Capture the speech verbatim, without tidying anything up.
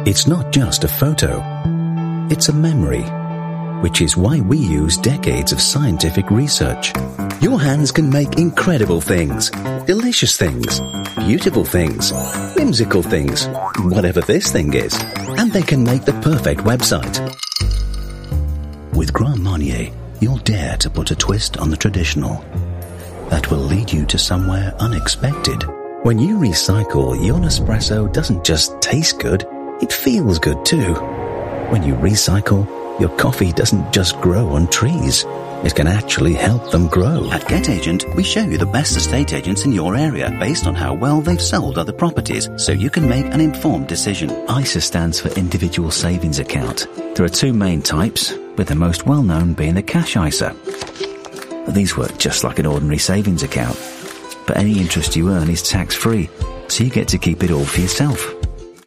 It's not just a photo. It's a memory, which is why we use decades of scientific research. Your hands can make incredible things, delicious things, beautiful things, whimsical things, whatever this thing is. And they can make the perfect website. With Grand Marnier, you'll dare to put a twist on the traditional. That will lead you to somewhere unexpected. When you recycle, your Nespresso doesn't just taste good, it feels good too. When you recycle, your coffee doesn't just grow on trees. It can actually help them grow. At GetAgent, we show you the best estate agents in your area based on how well they've sold other properties, so you can make an informed decision. I S A stands for Individual Savings Account. There are two main types, with the most well-known being the cash I S A. These work just like an ordinary savings account, but any interest you earn is tax-free, so you get to keep it all for yourself.